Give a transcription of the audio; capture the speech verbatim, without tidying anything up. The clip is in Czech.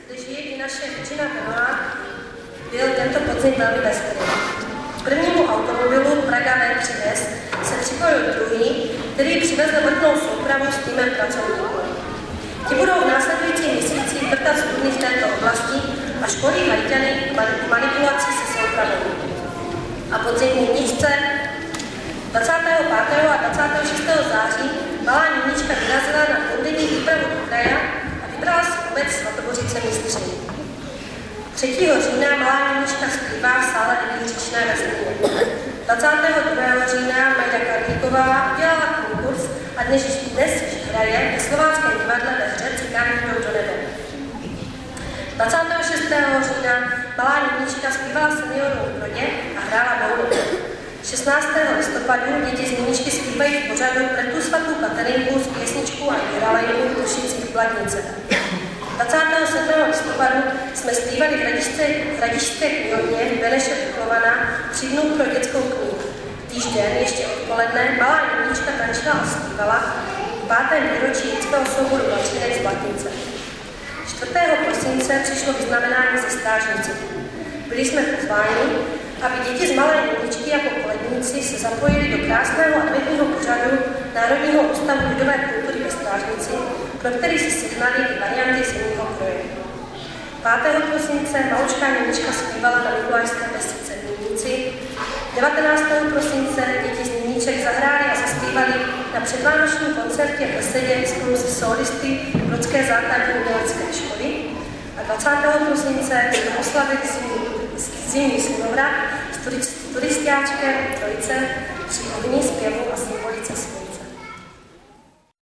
kde žije i naše Regina Benová, byl tento podzim velmi veselý. K prvnímu automobilu Praga V tři S se připojil druhý, který přivezl vrtnou soupravu s týmem pracovníků. Ti budou v následujících měsících vrtat studny v této oblasti a školí Haťany k manipulaci se soupravou. A podzimní nížce dvacátého pátého a dvacátého šestého září malá nínička vyrazila na dvoudenní výpravu do kraja a vybrala si obec Svatobořice Mistřiny. třetího října malá nínička zpívá v sále Říčné ve Zlíně. dvacátého druhého října Majda Karlíková udělala konkurs a dnes, dnes již hraje ve Slováckém divadle ve hře Cikání jdou do nebe. dvacátého šestého října malá nínička zpívala seniorům v Brodě a hrála boulu. šestnáctého listopadu děti z níničky zpívají v pořadu Pretu svatou Katerinku z pěsničku a Jiralejku v Tušicích v Bladnice. dvacátého sedmého listopadu jsme zpívali v Hradišťské knihovně Beneše Buchovana třídnu pro dětskou knihu. Týž den, ještě odpoledne, malá nínička tančila a zpívala v pátém výročí dětského souboru Lačinek z Bladnice. čtvrtého prosince přišlo vyznamenání ze stážnice. Byli jsme pozváni, aby děti z malé níničky jako koledníci se zapojili do krásného adventního pořadu Národního ústavu lidové kultury ve Strážnici, pro který si sehnali i varianty zimního kroje. pátého prosince malučká nínička zpívala na Mikulášské besídce v Nínici. devatenáctého prosince děti z níniček zahráli a zaspívali na předvánočním koncertě v Besedě spolu se solisty Brodské základní umělecké školy. A dvacátého prosince jsme oslavili zimní slunovrat s turistiáčkem Trojice při ohni, zpěvu a symbolice